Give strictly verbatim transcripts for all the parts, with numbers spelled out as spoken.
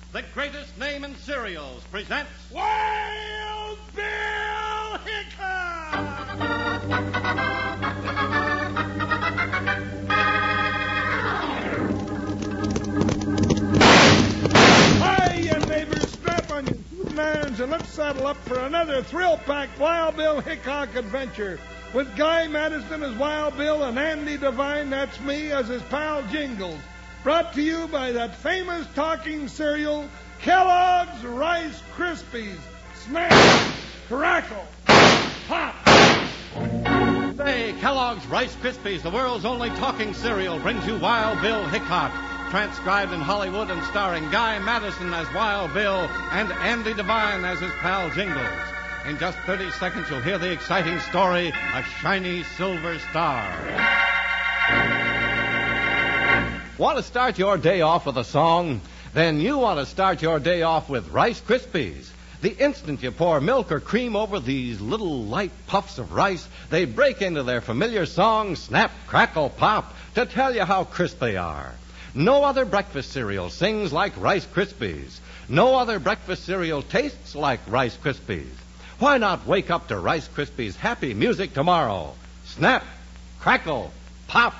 the greatest name in cereals, presents Wild Bill Hiya, neighbors, strap on your shooting irons and let's saddle up for another thrill-packed Wild Bill Hickok adventure. With Guy Madison as Wild Bill and Andy Devine, that's me, as his pal Jingles. Brought to you by that famous talking cereal, Kellogg's Rice Krispies. Snap, crackle, pop. Say, Kellogg's Rice Krispies, the world's only talking cereal, brings you Wild Bill Hickok, transcribed in Hollywood and starring Guy Madison as Wild Bill and Andy Devine as his pal Jingles. In just thirty seconds, you'll hear the exciting story, A Shiny Silver Star. Want to start your day off with a song? Then you want to start your day off with Rice Krispies. The instant you pour milk or cream over these little light puffs of rice, they break into their familiar song, Snap, Crackle, Pop, to tell you how crisp they are. No other breakfast cereal sings like Rice Krispies. No other breakfast cereal tastes like Rice Krispies. Why not wake up to Rice Krispies' happy music tomorrow? Snap, crackle, pop.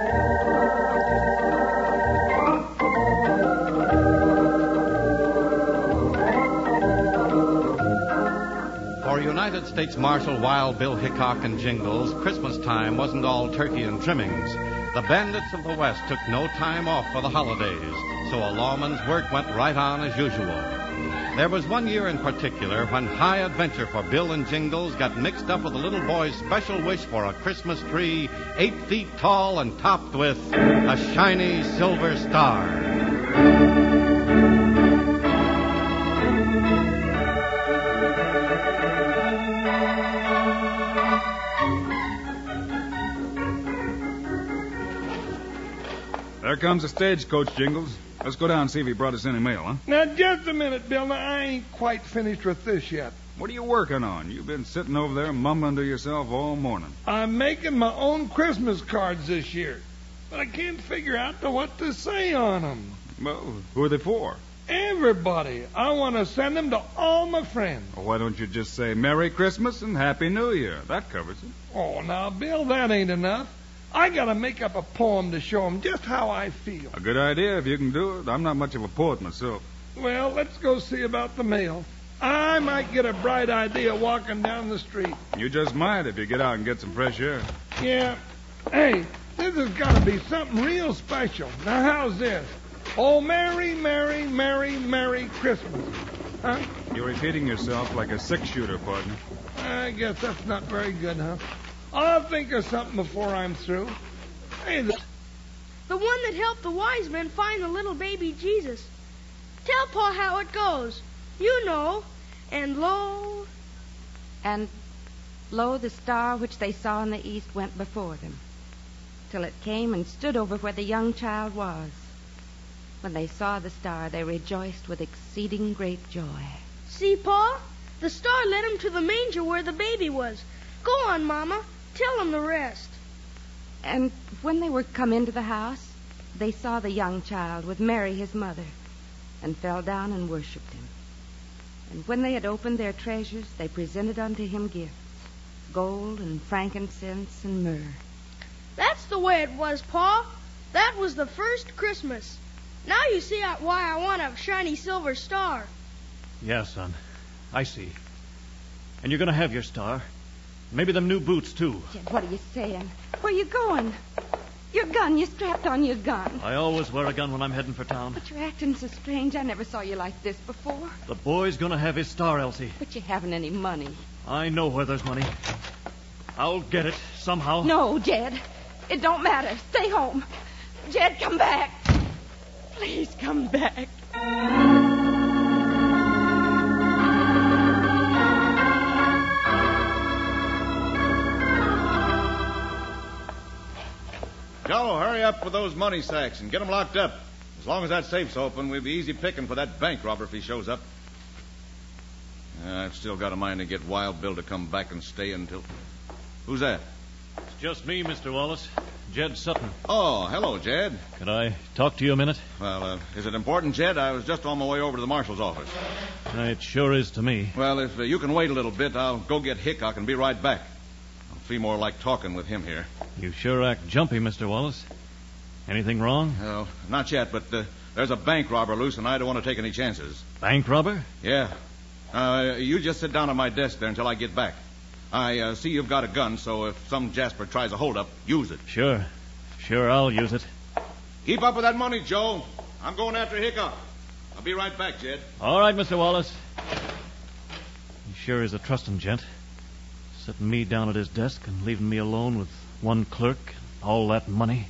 For United States Marshal Wild Bill Hickok and Jingles, Christmas time wasn't all turkey and trimmings. The bandits of the West took no time off for the holidays, so a lawman's work went right on as usual. There was one year in particular when high adventure for Bill and Jingles got mixed up with a little boy's special wish for a Christmas tree eight feet tall and topped with a shiny silver star. There comes the stagecoach, Jingles. Let's go down and see if he brought us any mail, huh? Now, just a minute, Bill. Now, I ain't quite finished with this yet. What are you working on? You've been sitting over there mumbling to yourself all morning. I'm making my own Christmas cards this year, but I can't figure out to what to say on them. Well, who are they for? Everybody. I want to send them to all my friends. Well, why don't you just say Merry Christmas and Happy New Year? That covers it. Oh, now, Bill, that ain't enough. I got to make up a poem to show them just how I feel. A good idea if you can do it. I'm not much of a poet myself. Well, let's go see about the mail. I might get a bright idea walking down the street. You just might if you get out and get some fresh air. Yeah. Hey, this has got to be something real special. Now, how's this? Oh, Merry, Merry, Merry, Merry Christmas. Huh? You're repeating yourself like a six-shooter, partner. I guess that's not very good, huh? I'll think of something before I'm through. Hey, the... the one that helped the wise men find the little baby Jesus. Tell Pa how it goes. You know. And lo... And lo, the star which they saw in the east went before them, till it came and stood over where the young child was. When they saw the star, they rejoiced with exceeding great joy. See, Pa? The star led them to the manger where the baby was. Go on, Mama. Tell them the rest. And when they were come into the house, they saw the young child with Mary his mother, and fell down and worshipped him. And when they had opened their treasures, they presented unto him gifts, gold and frankincense and myrrh. That's the way it was, Pa. That was the first Christmas. Now you see why I want a shiny silver star. Yeah, son. I see. And you're going to have your star. Maybe them new boots, too. Jed, what are you saying? Where are you going? Your gun. You strapped on your gun. I always wear a gun when I'm heading for town. But you're acting so strange. I never saw you like this before. The boy's going to have his star, Elsie. But you haven't any money. I know where there's money. I'll get it somehow. No, Jed. It don't matter. Stay home. Jed, come back. Please come back. Joe, hurry up with those money sacks and get them locked up. As long as that safe's open, we'll be easy picking for that bank robber if he shows up. Uh, I've still got a mind to get Wild Bill to come back and stay until... Who's that? It's just me, Mister Wallace. Jed Sutton. Oh, hello, Jed. Could I talk to you a minute? Well, uh, is it important, Jed? I was just on my way over to the marshal's office. It sure is to me. Well, if uh, you can wait a little bit, I'll go get Hickok and be right back. I'll feel more like talking with him here. You sure act jumpy, Mister Wallace. Anything wrong? Well, not yet, but uh, there's a bank robber loose, and I don't want to take any chances. Bank robber? Yeah. Uh, you just sit down at my desk there until I get back. I uh, see you've got a gun, so if some Jasper tries a holdup, use it. Sure. Sure, I'll use it. Keep up with that money, Joe. I'm going after Hickok. I'll be right back, Jed. All right, Mister Wallace. He sure is a trusting gent. Setting me down at his desk and leaving me alone with one clerk and all that money.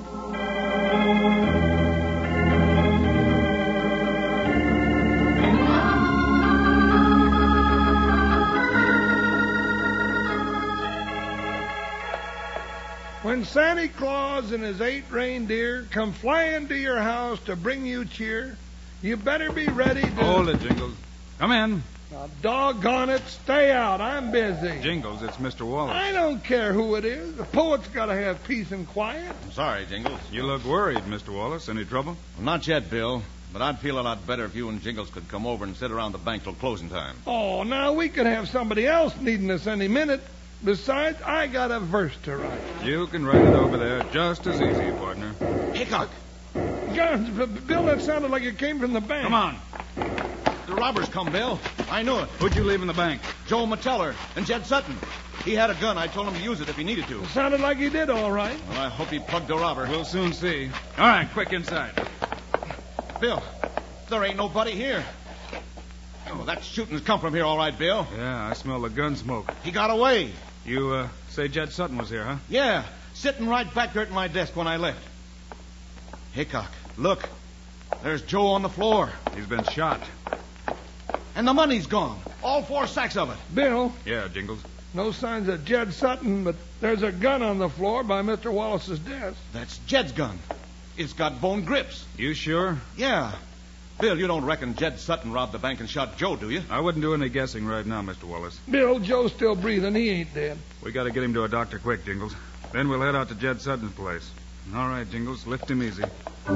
When Santa Claus and his eight reindeer come flying to your house to bring you cheer, you better be ready to... Hold it, Jingles. Come in. Now, doggone it, stay out. I'm busy. Jingles, it's Mister Wallace. I don't care who it is. The poet's got to have peace and quiet. I'm sorry, Jingles. You look worried, Mister Wallace. Any trouble? Well, not yet, Bill. But I'd feel a lot better if you and Jingles could come over and sit around the bank till closing time. Oh, now we could have somebody else needing us any minute. Besides, I got a verse to write. You can write it over there just as easy, partner. Hickok! Guns, Bill, that sounded like it came from the bank. Come on. The robbers come, Bill. I knew it. Who'd you leave in the bank? Joe Mateller and Jed Sutton. He had a gun. I told him to use it if he needed to. It sounded like he did, all right. Well, I hope he plugged the robber. We'll soon see. All right, quick inside. Bill, there ain't nobody here. Oh, that shooting's come from here, all right, Bill. Yeah, I smell the gun smoke. He got away. You, uh, say Jed Sutton was here, huh? Yeah, sitting right back there at my desk when I left. Hickok, look. There's Joe on the floor. He's been shot. And the money's gone. All four sacks of it. Bill, Yeah, Jingles. no signs of Jed Sutton, but there's a gun on the floor by Mister Wallace's desk. That's Jed's gun. It's got bone grips. You sure? Yeah. Bill, you don't reckon Jed Sutton robbed the bank and shot Joe, do you? I wouldn't do any guessing right now, Mister Wallace. Bill, Joe's still breathing. He ain't dead. We got to get him to a doctor quick, Jingles. Then we'll head out to Jed Sutton's place. All right, Jingles, lift him easy.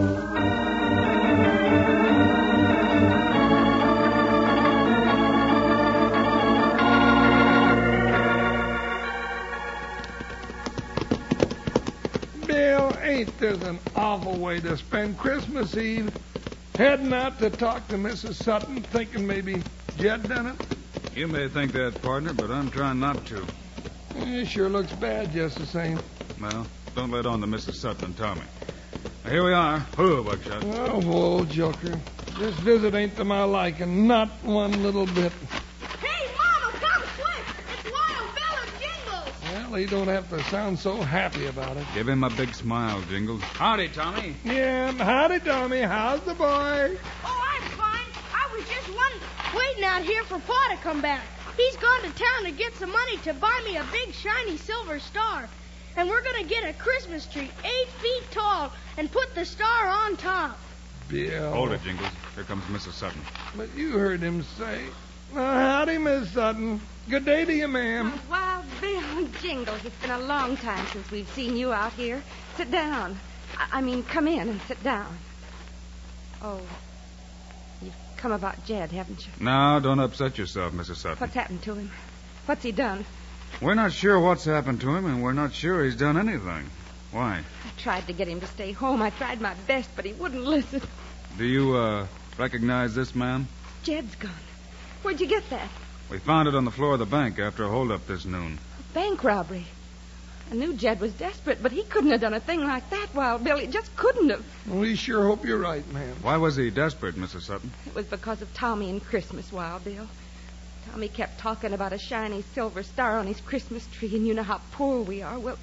Bill, ain't this an awful way to spend Christmas Eve? Heading out to talk to Missus Sutton, thinking maybe Jed done it? You may think that, partner, but I'm trying not to. It sure looks bad just the same. Well, don't let on to Missus Sutton and Tommy. Now, here we are. Whoa, Buckshot. Oh, whoa, Joker. This visit ain't to my liking, not one little bit. Hey, Mama, come quick. It's Wild Bill and Jingles. Well, he don't have to sound so happy about it. Give him a big smile, Jingles. Howdy, Tommy. Yeah, howdy, Tommy. How's the boy? Oh, I'm fine. I was just one waiting out here for Pa to come back. He's gone to town to get some money to buy me a big shiny silver star. And we're going to get a Christmas tree eight feet tall and put the star on top. Bill. Hold it, Jingles. Here comes Missus Sutton. But you heard him say. Uh, howdy, Miss Sutton. Good day to you, ma'am. Oh, Wild Bill, Jingles, it's been a long time since we've seen you out here. Sit down. I, I mean, come in and sit down. Oh, you've come about Jed, haven't you? Now, don't upset yourself, Missus Sutton. What's happened to him? What's he done? We're not sure what's happened to him, and we're not sure he's done anything. Why? I tried to get him to stay home. I tried my best, but he wouldn't listen. Do you, uh, recognize this man? Jed's gone. Where'd you get that? We found it on the floor of the bank after a holdup this noon. Bank robbery. I knew Jed was desperate, but he couldn't have done a thing like that, Wild Bill. He just couldn't have. We sure hope you're right, ma'am. Why was he desperate, Missus Sutton? It was because of Tommy and Christmas, Wild Bill. Tommy kept talking about a shiny silver star on his Christmas tree, and you know how poor we are. Well,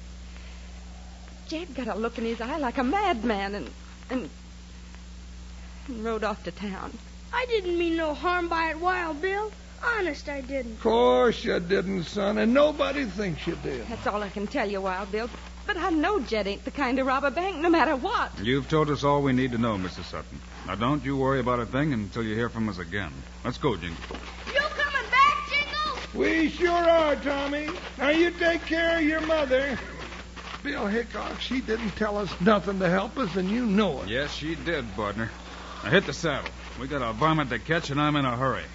Jed got a look in his eye like a madman and, and, and rode off to town. I didn't mean no harm by it, Wild Bill. Honest, I didn't. Of course you didn't, son, and nobody thinks you did. That's all I can tell you, Wild Bill. But I know Jed ain't the kind to rob a bank no matter what. You've told us all we need to know, Missus Sutton. Now, don't you worry about a thing until you hear from us again. Let's go, Jingles. You coming back, Jingles? We sure are, Tommy. Now you take care of your mother. Bill Hickok, she didn't tell us nothing to help us, and you know it. Yes, she did, partner. Now hit the saddle. We got a varmint to catch, and I'm in a hurry.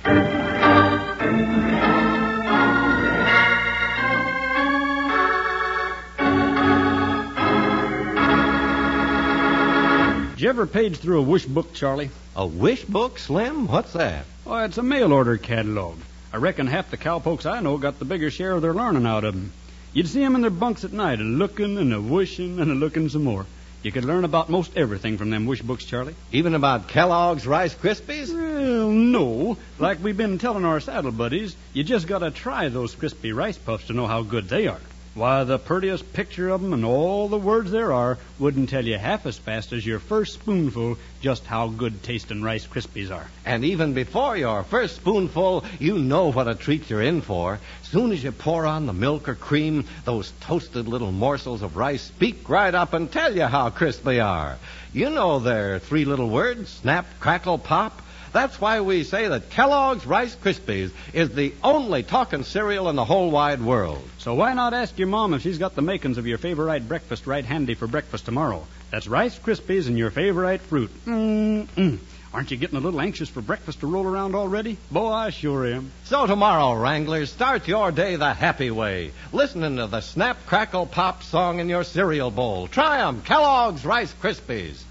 Did you ever page through a wish book, Charlie? A wish book, Slim? What's that? Oh, it's a mail order catalog. I reckon half the cowpokes I know got the bigger share of their learning out of 'em. You'd see 'em in their bunks at night, a-looking and a-wishing and a-looking some more. You could learn about most everything from them wish books, Charlie. Even about Kellogg's Rice Krispies? Well, no. Like we've been telling our saddle buddies, you just got to try those crispy rice puffs to know how good they are. Why, the prettiest picture of 'em and all the words there are wouldn't tell you half as fast as your first spoonful just how good tasting Rice Krispies are. And even before your first spoonful, you know what a treat you're in for. Soon as you pour on the milk or cream, those toasted little morsels of rice speak right up and tell you how crisp they are. You know their three little words, snap, crackle, pop. That's why we say that Kellogg's Rice Krispies is the only talking cereal in the whole wide world. So why not ask your mom if she's got the makings of your favorite breakfast right handy for breakfast tomorrow? That's Rice Krispies and your favorite fruit. Mm-mm. Aren't you getting a little anxious for breakfast to roll around already? Boy, I sure am. So tomorrow, Wranglers, start your day the happy way, listening to the Snap, Crackle, Pop song in your cereal bowl. Try 'em, Kellogg's Rice Krispies.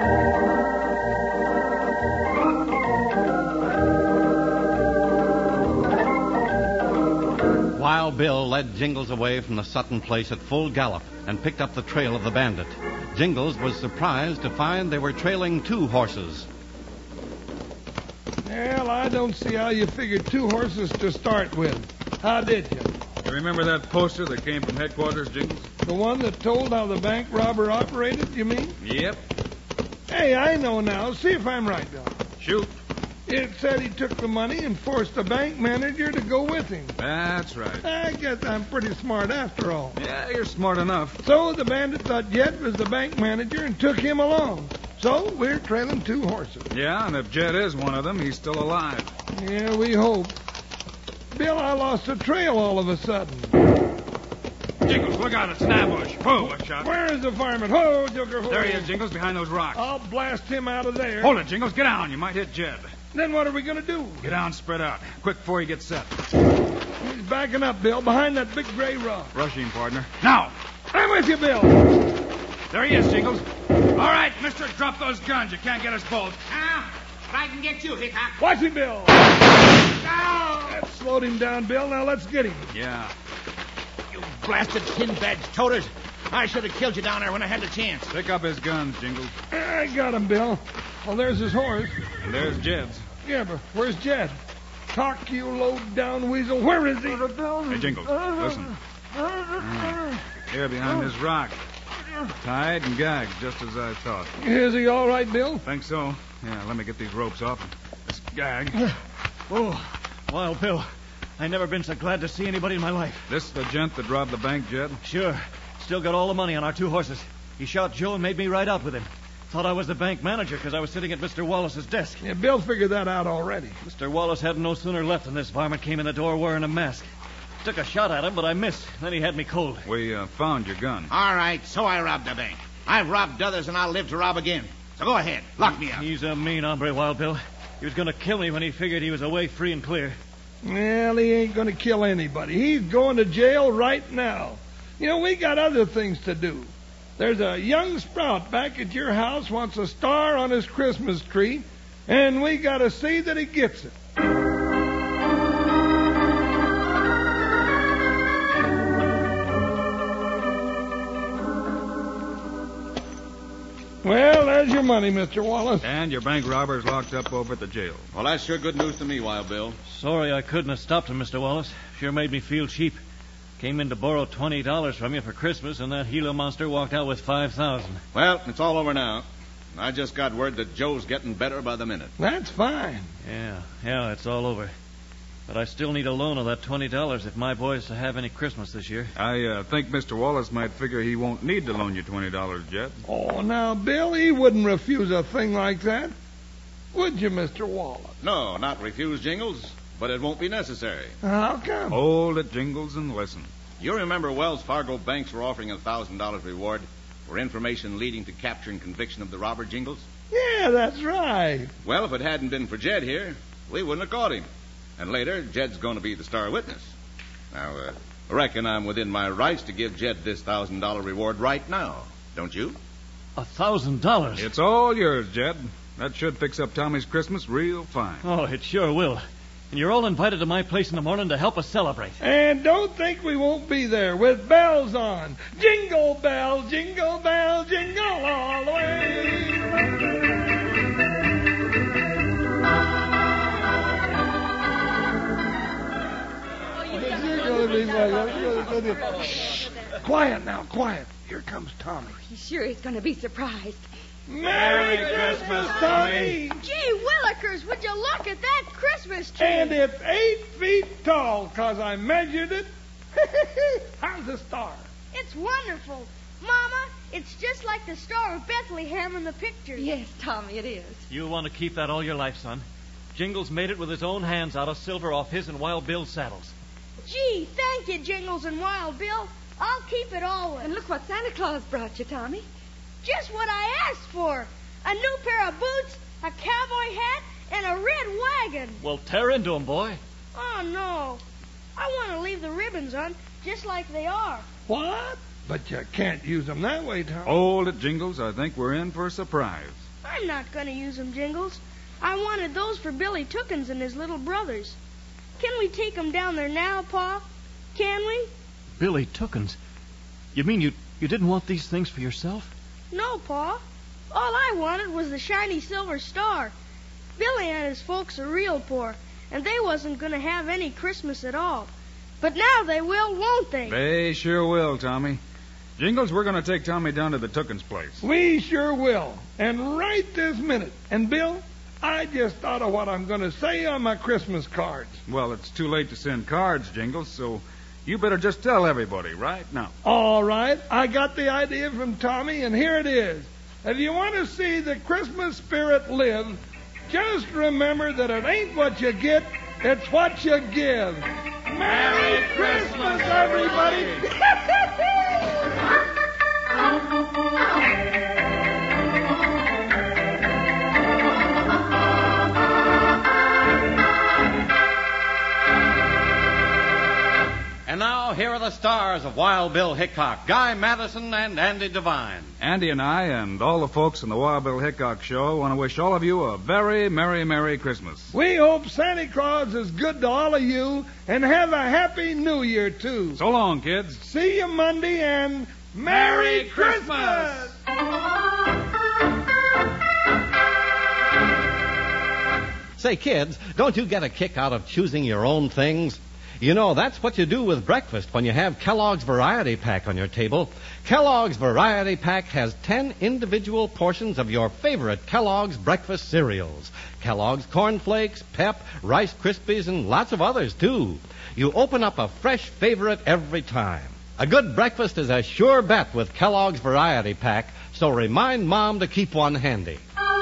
Wild Bill led Jingles away from the Sutton place at full gallop and picked up the trail of the bandit. Jingles was surprised to find they were trailing two horses. Well, I don't see how you figured two horses to start with. How did you? You remember that poster that came from headquarters, Jingles? The one that told how the bank robber operated, you mean? Yep. Hey, I know now. See if I'm right, Bill. Shoot. It said he took the money and forced the bank manager to go with him. That's right. I guess I'm pretty smart after all. Yeah, you're smart enough. So the bandit thought Jed was the bank manager and took him along. So we're trailing two horses. Yeah, and if Jed is one of them, he's still alive. Yeah, we hope. Bill, I lost the trail all of a sudden. Jingles, look out, it's an ambush. Whoa, look shot. Where is the varmint? Ho, Joker, ho. There he is, Jingles, behind those rocks. I'll blast him out of there. Hold it, Jingles, get down. You might hit Jed. Then what are we going to do? Get down, spread out. Quick before he gets set. He's backing up, Bill, behind that big gray rock. Rush him, partner. Now! I'm with you, Bill. There he is, Jingles. All right, mister, drop those guns. You can't get us both. Ah, but I can get you, Hickok. Watch him, Bill. Ow! That slowed him down, Bill. Now let's get him. Yeah. You blasted tin badge toters. I should have killed you down there when I had the chance. Pick up his guns, Jingles. I got him, Bill. Well, there's his horse. And there's Jed's. Yeah, but where's Jed? Talk, you low-down weasel. Where is he? Hey, Jingles, listen. Mm. Here behind this rock. Tied and gagged, just as I thought. Is he all right, Bill? Think so. Yeah, let me get these ropes off and this gag. Oh, Wild Bill. I never been so glad to see anybody in my life. This the gent that robbed the bank, Jed? Sure. Still got all the money on our two horses. He shot Joe and made me ride out with him. Thought I was the bank manager because I was sitting at Mister Wallace's desk. Yeah, Bill figured that out already. Mister Wallace hadn't no sooner left than this varmint came in the door wearing a mask. Took a shot at him, but I missed. Then he had me cold. We uh, found your gun. All right, so I robbed the bank. I've robbed others, and I'll live to rob again. So go ahead, lock me up. He's a mean hombre, Wild Bill. He was going to kill me when he figured he was away free and clear. Well, he ain't going to kill anybody. He's going to jail right now. You know, we got other things to do. There's a young sprout back at your house wants a star on his Christmas tree, and we got to see that he gets it. Well, there's your money, Mister Wallace. And your bank robber's locked up over at the jail. Well, that's sure good news to me, Wild Bill. Sorry I couldn't have stopped him, Mister Wallace. Sure made me feel cheap. Came in to borrow twenty dollars from you for Christmas, and that Gila monster walked out with five thousand dollars. Well, it's all over now. I just got word that Joe's getting better by the minute. That's fine. Yeah, yeah, it's all over. But I still need a loan of that twenty dollars if my boy's to have any Christmas this year. I uh, think Mister Wallace might figure he won't need to loan you twenty dollars, Jed. Oh, now, Bill, he wouldn't refuse a thing like that. Would you, Mister Wallace? No, not refuse, Jingles, but it won't be necessary. How come? Hold it, Jingles, and listen. You remember Wells Fargo banks were offering a thousand dollars reward for information leading to capture and conviction of the robber, Jingles? Yeah, that's right. Well, if it hadn't been for Jed here, we wouldn't have caught him. And later, Jed's going to be the star witness. Now, uh, I reckon I'm within my rights to give Jed this thousand dollar reward right now. Don't you? A thousand dollars? It's all yours, Jed. That should fix up Tommy's Christmas real fine. Oh, it sure will. And you're all invited to my place in the morning to help us celebrate. And don't think we won't be there with bells on. Jingle bell, jingle bell, jingle all the way. Shh. Quiet now, quiet. Here comes Tommy. He's sure he's going to be surprised. Merry Christmas, Tommy! Gee willikers, would you look at that Christmas tree? And it's eight feet tall, 'cause I measured it. How's the star? It's wonderful. Mama, it's just like the Star of Bethlehem in the picture. Yes, Tommy, it is. You'll want to keep that all your life, son. Jingles made it with his own hands out of silver off his and Wild Bill's saddles. Gee, thank you, Jingles and Wild Bill. I'll keep it always. And look what Santa Claus brought you, Tommy. Just what I asked for. A new pair of boots, a cowboy hat, and a red wagon. Well, tear into 'em, boy. Oh, no. I want to leave the ribbons on just like they are. What? But you can't use them that way, Tom. Hold it, Jingles. I think we're in for a surprise. I'm not going to use them, Jingles. I wanted those for Billy Tookins and his little brothers. Can we take them down there now, Pa? Can we? Billy Tookins? You mean you, you didn't want these things for yourself? No, Pa. All I wanted was the shiny silver star. Billy and his folks are real poor, and they wasn't going to have any Christmas at all. But now they will, won't they? They sure will, Tommy. Jingles, we're going to take Tommy down to the Tookins' place. We sure will. And right this minute. And, Bill, I just thought of what I'm going to say on my Christmas cards. Well, it's too late to send cards, Jingles, so you better just tell everybody right now. All right. I got the idea from Tommy, and here it is. If you want to see the Christmas spirit live, just remember that it ain't what you get, it's what you give. Merry Christmas, everybody! And now, here are the stars of Wild Bill Hickok, Guy Madison and Andy Devine. Andy and I and all the folks in the Wild Bill Hickok Show want to wish all of you a very Merry, Merry Christmas. We hope Santa Claus is good to all of you, and have a Happy New Year, too. So long, kids. See you Monday, and Merry Christmas! Say, kids, don't you get a kick out of choosing your own things? You know, that's what you do with breakfast when you have Kellogg's Variety Pack on your table. Kellogg's Variety Pack has ten individual portions of your favorite Kellogg's breakfast cereals. Kellogg's Corn Flakes, Pep, Rice Krispies, and lots of others, too. You open up a fresh favorite every time. A good breakfast is a sure bet with Kellogg's Variety Pack, so remind Mom to keep one handy.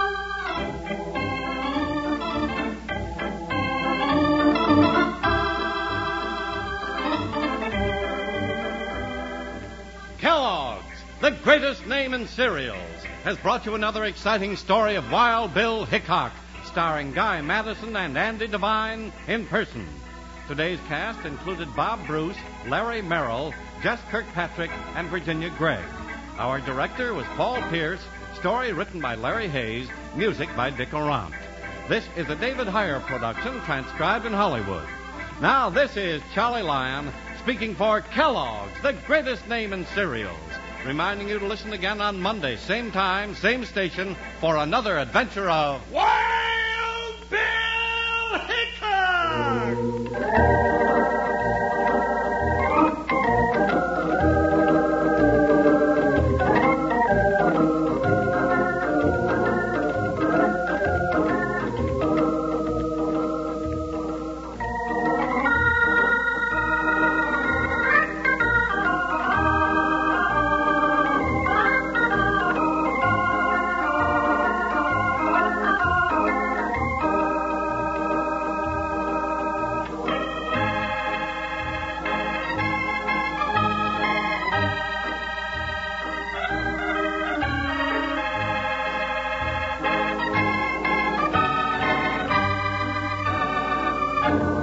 Kellogg's, the greatest name in cereals, has brought you another exciting story of Wild Bill Hickok, starring Guy Madison and Andy Devine in person. Today's cast included Bob Bruce, Larry Merrill, Jess Kirkpatrick, and Virginia Gregg. Our director was Paul Pierce, story written by Larry Hayes, music by Dick Orant. This is a David Heyer production, transcribed in Hollywood. Now, this is Charlie Lyon, speaking for Kellogg's, the greatest name in cereals, reminding you to listen again on Monday, same time, same station, for another adventure of Wild Bill Hickok! Bye.